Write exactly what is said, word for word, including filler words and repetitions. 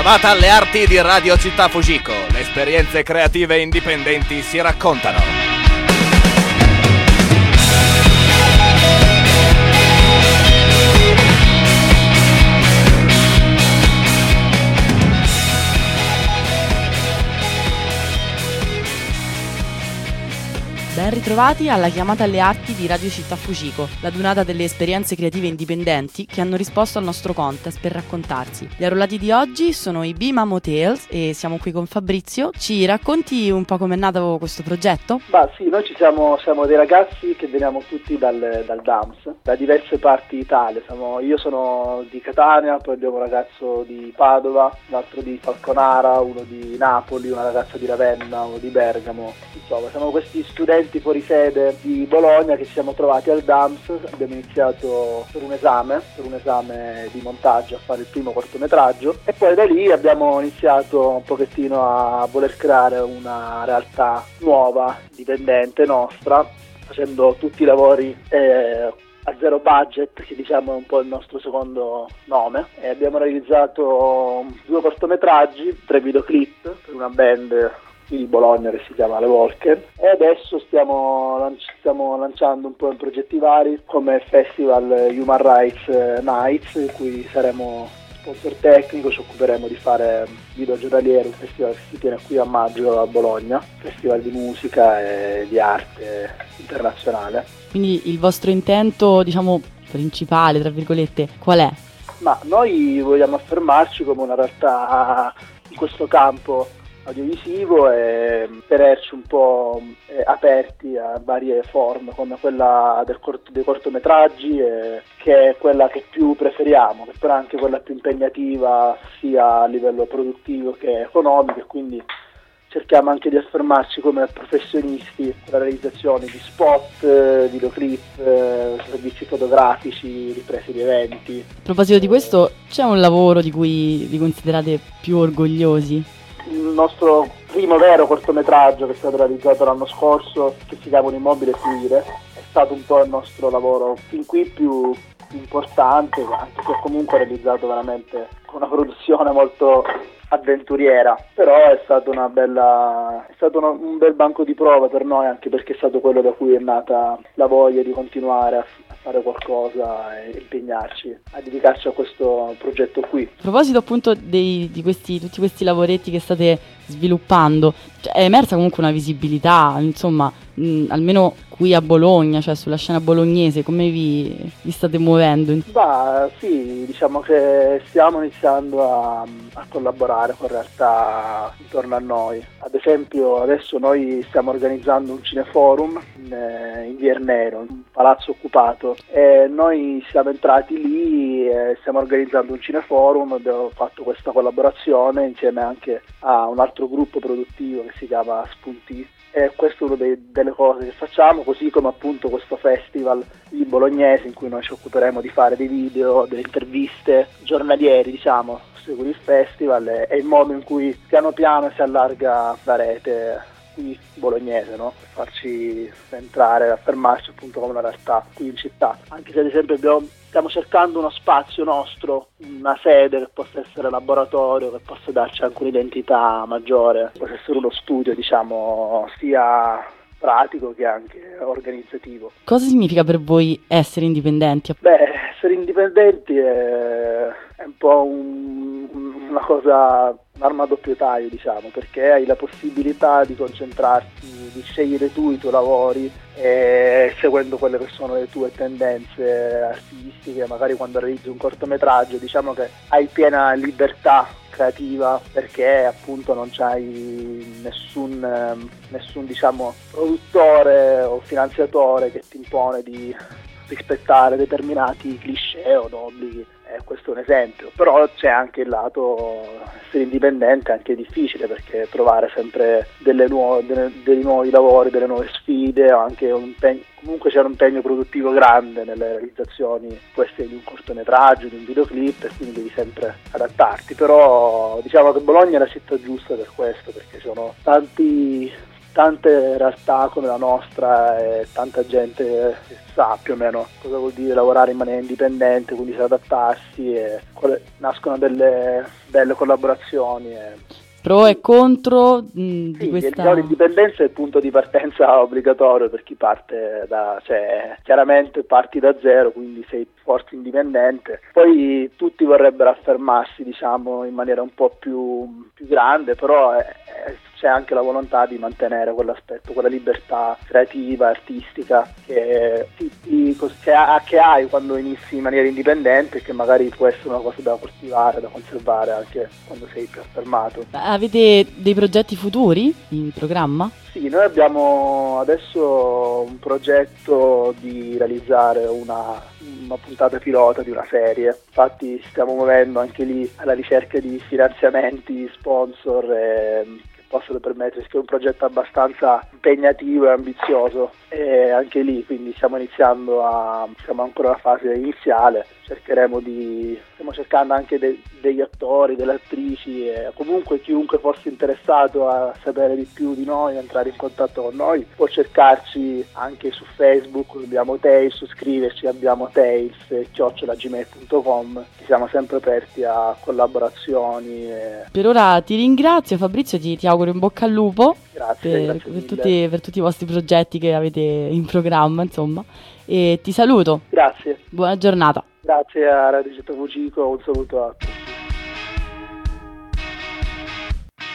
chiamata alle arti di Radio Città Fujiko. Le esperienze creative indipendenti si raccontano. Ben ritrovati alla chiamata alle arti di Radio Città Fujiko, la dunata delle esperienze creative indipendenti che hanno risposto al nostro contest per raccontarsi. Gli arruolati di oggi sono i Be Mamo Tales e siamo qui con Fabrizio. Ci racconti un po' com'è nato questo progetto? Bah sì, noi ci siamo, siamo dei ragazzi che veniamo tutti dal, dal D A M S, da diverse parti d'Italia. Siamo, io sono di Catania, poi abbiamo un ragazzo di Padova, un altro di Falconara, uno di Napoli, una ragazza di Ravenna, uno di Bergamo. Insomma, siamo questi studenti fuori sede di Bologna che ci siamo trovati al D A M S. Abbiamo iniziato per un esame, per un esame di montaggio a fare il primo cortometraggio e poi da lì abbiamo iniziato un pochettino a voler creare una realtà nuova, dipendente nostra, facendo tutti i lavori eh, a zero budget, che diciamo è un po' il nostro secondo nome, e abbiamo realizzato due cortometraggi, tre videoclip per una band di Bologna che si chiama Le Walker, e adesso stiamo, stiamo lanciando un po' in progetti vari come Festival Human Rights Nights, in cui saremo sponsor tecnico, ci occuperemo di fare video giornaliero, un festival che si tiene qui a maggio a Bologna, festival di musica e di arte internazionale. Quindi il vostro intento, diciamo, principale, tra virgolette, qual è? Ma noi vogliamo affermarci come una realtà in questo campo audiovisivo e tenerci un po' eh, aperti a varie forme come quella del cort- dei cortometraggi, eh, che è quella che più preferiamo, che però è anche quella più impegnativa sia a livello produttivo che economico, e quindi cerchiamo anche di affermarci come professionisti nella realizzazione di spot, eh, videoclip, eh, servizi fotografici, riprese di eventi. A proposito di questo, c'è un lavoro di cui vi considerate più orgogliosi? Il nostro primo vero cortometraggio, che è stato realizzato l'anno scorso, che si chiama Un immobile fluire, è stato un po' il nostro lavoro fin qui più importante, anche se comunque realizzato veramente con una produzione molto avventuriera, però è stato una bella è stato uno, un bel banco di prova per noi, anche perché è stato quello da cui è nata la voglia di continuare a, a fare qualcosa e impegnarci, a dedicarci a questo progetto qui. A proposito appunto dei, di questi tutti questi lavoretti che state sviluppando, cioè, è emersa comunque una visibilità, insomma, mh, almeno qui a Bologna, cioè sulla scena bolognese, come vi, vi state muovendo? Bah, sì, diciamo che stiamo iniziando a, a collaborare con realtà intorno a noi. Ad esempio adesso noi stiamo organizzando un cineforum in, in Via Ernero, un palazzo occupato, e noi siamo entrati lì e stiamo organizzando un cineforum. Abbiamo fatto questa collaborazione insieme anche a un altro gruppo produttivo che si chiama Spunti. E questa è una dei, delle cose che facciamo, così come appunto questo festival di bolognese in cui noi ci occuperemo di fare dei video, delle interviste giornalieri, diciamo, con il festival. È il modo in cui piano piano si allarga la rete qui bolognese, no? Per farci entrare, affermarci appunto come una realtà qui in città. Anche se ad esempio abbiamo, stiamo cercando uno spazio nostro, una sede che possa essere laboratorio, che possa darci anche un'identità maggiore, possa essere uno studio, diciamo, sia pratico che anche organizzativo. Cosa significa per voi essere indipendenti? Beh, essere indipendenti è, è un po' un, una cosa, un'arma a doppio taglio, diciamo, perché hai la possibilità di concentrarti, di scegliere tu i tuoi lavori, e seguendo quelle che sono le tue tendenze artistiche. Magari quando realizzi un cortometraggio, diciamo che hai piena libertà creativa, perché appunto non c'hai nessun, nessun diciamo produttore o finanziatore che ti impone di rispettare determinati cliché o obblighi. Eh, questo è un esempio, però c'è anche il lato essere indipendente, anche difficile, perché trovare sempre delle nuove, delle, dei nuovi lavori, delle nuove sfide, anche un impegno, comunque c'è un impegno produttivo grande nelle realizzazioni queste di un cortometraggio, di un videoclip, e quindi devi sempre adattarti. Però diciamo che Bologna è la città giusta per questo, perché ci sono tanti tante realtà come la nostra e tanta gente sa più o meno cosa vuol dire lavorare in maniera indipendente, quindi sa adattarsi e nascono delle belle collaborazioni. E... Pro e contro mh, di sì, questa... L'indipendenza è il punto di partenza obbligatorio per chi parte da, cioè chiaramente parti da zero, quindi sei forte indipendente. Poi tutti vorrebbero affermarsi, diciamo, in maniera un po' più, più grande, però è, è, c'è anche la volontà di mantenere quell'aspetto, quella libertà creativa, artistica che, ti, ti, che, che hai quando inizi in maniera indipendente e che magari può essere una cosa da coltivare, da conservare anche quando sei più affermato. Avete dei progetti futuri in programma? Sì, noi abbiamo adesso un progetto di realizzare una, una puntata pilota di una serie, infatti stiamo muovendo anche lì alla ricerca di finanziamenti, sponsor e, che possono permetterci, che è un progetto abbastanza impegnativo e ambizioso e anche lì quindi stiamo iniziando a, siamo ancora alla fase iniziale, cercheremo di, stiamo cercando anche de, degli attori, delle attrici e comunque chiunque fosse interessato a sapere di più di noi, entrare in contatto con noi, può cercarci anche su Facebook, abbiamo Tales, scriverci, abbiamo Tales, chiocciola gmail punto com, siamo sempre aperti a collaborazioni. E... Per ora ti ringrazio Fabrizio, ti, ti auguro in bocca al lupo. Grazie, per, grazie per, tutti, per tutti i vostri progetti che avete in programma, insomma, e ti saluto. Grazie. Buona giornata. Grazie a Radio Città Fugico, un saluto a tutti.